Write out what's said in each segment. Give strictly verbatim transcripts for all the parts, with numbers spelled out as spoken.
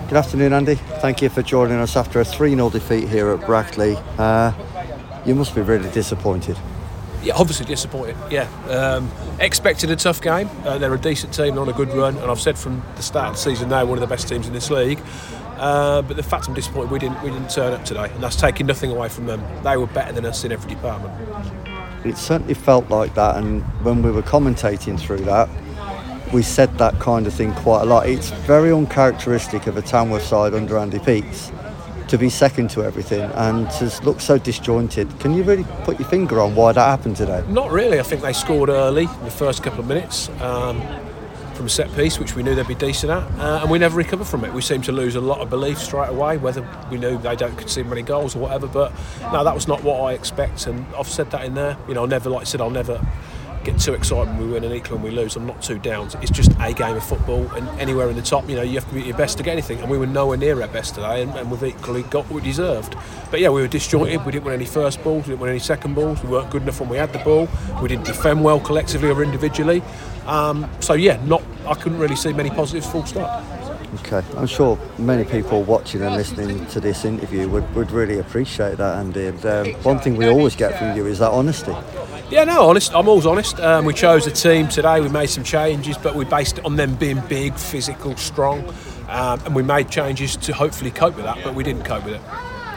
Good afternoon, Andy. Thank you for joining us after a three nil defeat here at Brackley. Uh, you must be really disappointed. Yeah, obviously disappointed. Yeah, um, expected a tough game. Uh, they're a decent team, they're on a good run, and I've said from the start of the season they're one of the best teams in this league. Uh, but the fact I'm disappointed we didn't we didn't turn up today, and that's taking nothing away from them. They were better than us in every department. It certainly felt like that, and when we were commentating through that, we said that kind of thing quite a lot. It's very uncharacteristic of a Tamworth side under Andy Peets to be second to everything and to look so disjointed. Can you really put your finger on why that happened today? Not really. I think they scored early in the first couple of minutes um, from a set piece, which we knew they'd be decent at, uh, and we never recovered from it. We seemed to lose a lot of belief straight away, whether we knew they don't concede many goals or whatever. But no, that was not what I expect, and I've said that in there. You know, I'll never, like I said, I'll never get too excited when we win and equal when we lose. I'm not too down. It's just a game of football, and anywhere in the top, you know, you have to be at your best to get anything, and we were nowhere near our best today, and, and we've equally got what we deserved. But yeah, we were disjointed. We didn't win any first balls, we didn't win any second balls, we weren't good enough when we had the ball, we didn't defend well collectively or individually. Um, so yeah, not I couldn't really see many positives, full stop. Okay, I'm sure many people watching and listening to this interview would, would really appreciate that, Andy. And um, one thing we always get from you is that honesty. Yeah, no, honest. I'm always honest. Um, we chose a team today. We made some changes, but we based it on them being big, physical, strong, um, and we made changes to hopefully cope with that. But we didn't cope with it.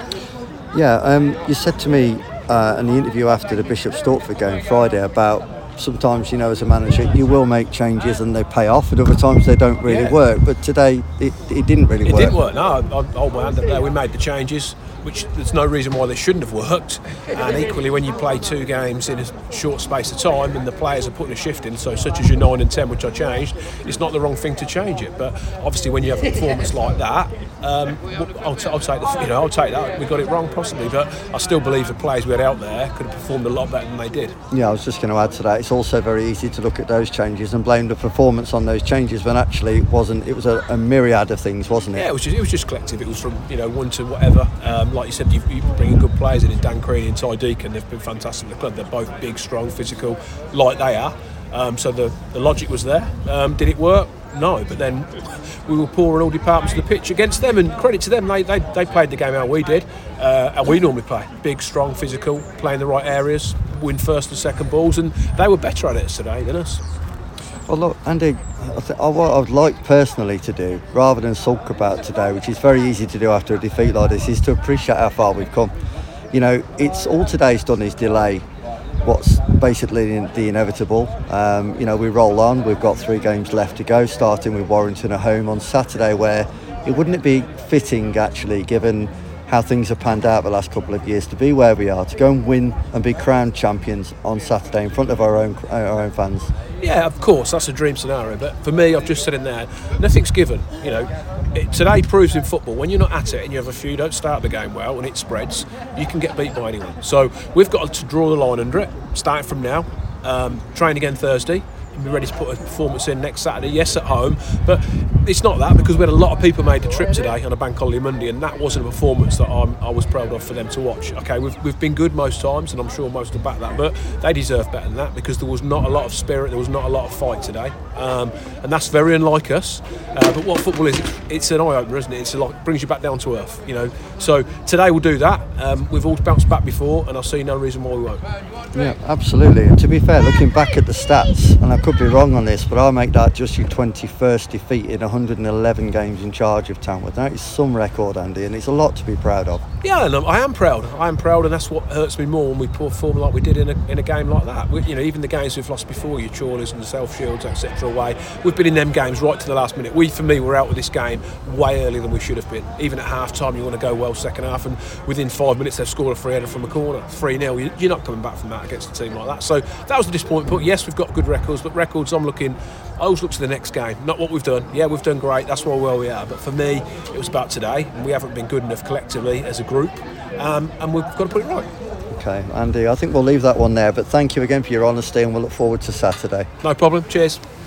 Yeah, um, you said to me uh, in the interview after the Bishop Stortford game Friday about sometimes, you know, as a manager, you will make changes and they pay off, and other times they don't really yeah. work. But today, it, it didn't really it work. It didn't work. No, I'll hold my hand up there. We made the changes, which there's no reason why they shouldn't have worked. And equally, when you play two games in a short space of time and the players are putting a shift in, so such as your nine and ten, which I changed, it's not the wrong thing to change it. But obviously, when you have a performance like that, um, I'll, t- I'll take the, you know I'll take that. We got it wrong possibly, but I still believe the players we had out there could have performed a lot better than they did. Yeah, I was just going to add to that. It's also very easy to look at those changes and blame the performance on those changes when actually it wasn't. It was a, a myriad of things, wasn't it? Yeah, it was just, it was just collective. It was from you know one to whatever. Um, like you said, you, you bringing good players in, in Dan Creaney and Ty Deacon. They've been fantastic at the club. They're both big, strong, physical, like they are. Um, so the, the logic was there. Um, did it work? No, but then we were poor in all departments of the pitch against them, and credit to them, they they, they played the game how we did, uh, how we normally play. Big, strong, physical, playing the right areas, win first and second balls, and they were better at it today than us. Well, look, Andy, I th- what I would like personally to do, rather than sulk about today, which is very easy to do after a defeat like this, is to appreciate how far we've come. You know, it's all today's done is delay what's basically the inevitable. Um, you know, we roll on. We've got three games left to go, starting with Warrington at home on Saturday, where it wouldn't it be fitting, actually, given how things have panned out the last couple of years, to be where we are, to go and win and be crowned champions on Saturday in front of our own our own fans. Yeah, of course, that's a dream scenario. But for me, I've just said in there, nothing's given. You know, it, today proves in football, when you're not at it and you have a few, don't start the game well and it spreads, you can get beat by anyone. So we've got to draw the line under it, starting from now, um, train again Thursday, and be ready to put a performance in next Saturday. Yes, at home, but it's not that, because we had a lot of people made the trip today on a bank holiday Monday, and that wasn't a performance that I'm, I was proud of for them to watch. Okay, we've we've been good most times, and I'm sure most will back that, but they deserve better than that, because there was not a lot of spirit, there was not a lot of fight today, um, and that's very unlike us. Uh, but what football is, it's, it's an eye opener, isn't it? It's like brings you back down to earth, you know. So today we'll do that. Um, we've all bounced back before, and I see no reason why we won't. Yeah, absolutely. And to be fair, looking back at the stats, and I could be wrong on this, but I'll make that just your twenty-first defeat in one hundred eleven games in charge of Tamworth. That is some record, Andy, and it's a lot to be proud of. Yeah, and I am proud. I am proud, and that's what hurts me more when we perform like we did in a, in a game like that. We, you know, even the games we've lost before, your Chorleys and the Self Shields, et cetera, away, we've been in them games right to the last minute. We, for me, were out with this game way earlier than we should have been. Even at half time, you want to go well second half, and within five minutes they've scored a free header from a corner, three nil. You're not coming back from that against a team like that. So that was the disappointment. But yes, we've got good records, but records I'm looking. I always look to the next game, not what we've done. Yeah, we've done great, that's why where we are. But for me, it was about today, and we haven't been good enough collectively as a group, um, and we've got to put it right. Okay, Andy, I think we'll leave that one there, but thank you again for your honesty, and we'll look forward to Saturday. No problem, cheers.